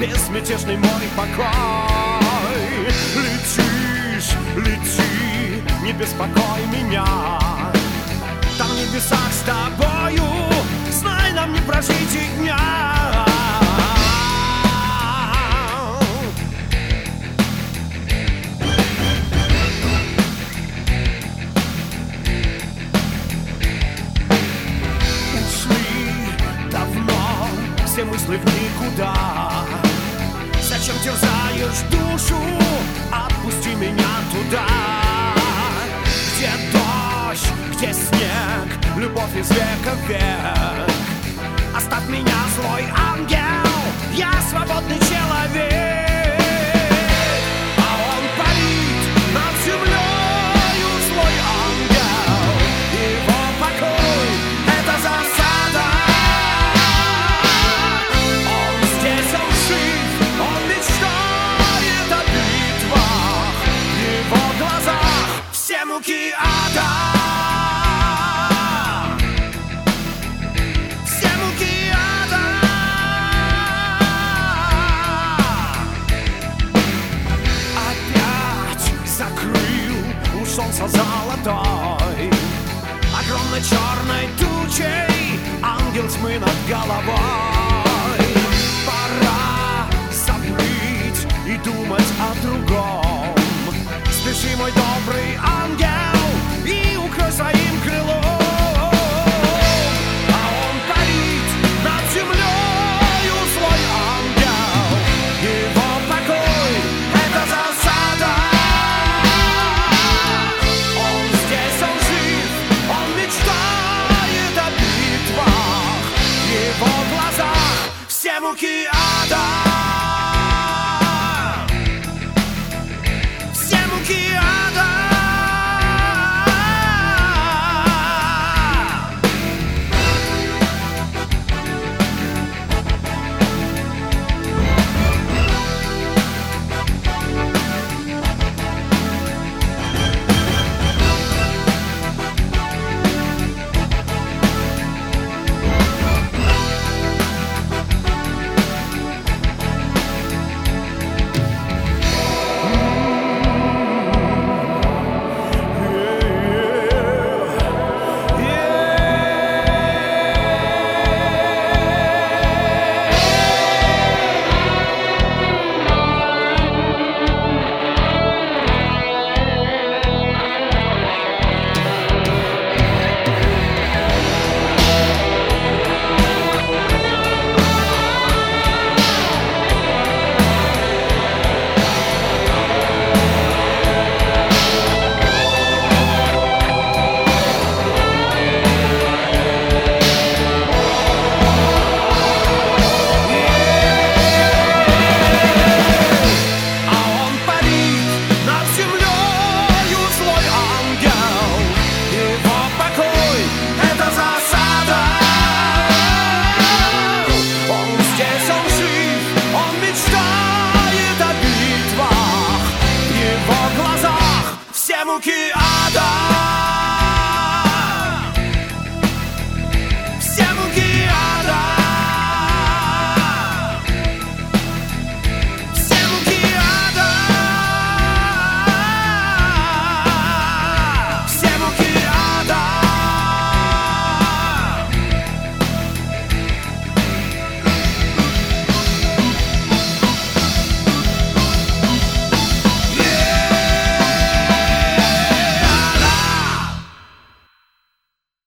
безмятежный мой покой. Летишь, лети, не беспокой меня. Там в небесах с тобою, знай, нам не прожить и дня. Все мысли в никуда. Зачем терзаешь душу? Отпусти меня туда, где дождь, где снег, любовь из века в век. Оставь меня, злой ангел, я свободный человек. А он парит над землею, злой ангел. Его покой — это засада. Муки ада, все муки ада. Опять закрыл у солнца золотой огромной черной тучей ангел тьмы над головой. Пора забыть и думать о другом. Спеши, мой добрый ангел, и укрой своим крылом. А он парит над землею, злой ангел. Его покой — это засада. Он здесь, он жив, он мечтает о битвах. В его глазах все муки ада. Муки